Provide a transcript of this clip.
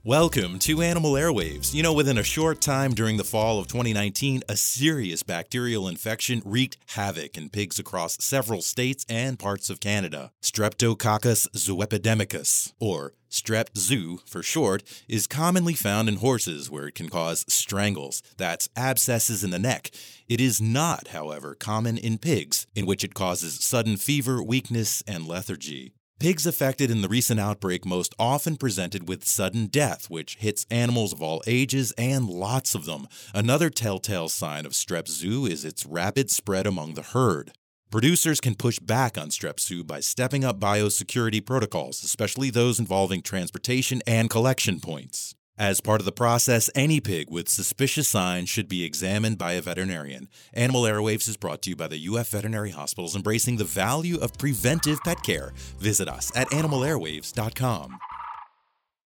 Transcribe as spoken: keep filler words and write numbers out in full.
Welcome to Animal Airwaves. You know, within a short time during the fall of twenty nineteen, a serious bacterial infection wreaked havoc in pigs across several states and parts of Canada. Streptococcus zooepidemicus, or Strep Zoo for short, is commonly found in horses where it can cause strangles, that's abscesses in the neck. It is not, however, common in pigs, in which it causes sudden fever, weakness, and lethargy. Pigs affected in the recent outbreak most often presented with sudden death, which hits animals of all ages and lots of them. Another telltale sign of Strep Zoo is its rapid spread among the herd. Producers can push back on Strep Zoo by stepping up biosecurity protocols, especially those involving transportation and collection points. As part of the process, any pig with suspicious signs should be examined by a veterinarian. Animal Airwaves is brought to you by the U F Veterinary Hospitals, embracing the value of preventive pet care. Visit us at animal airwaves dot com.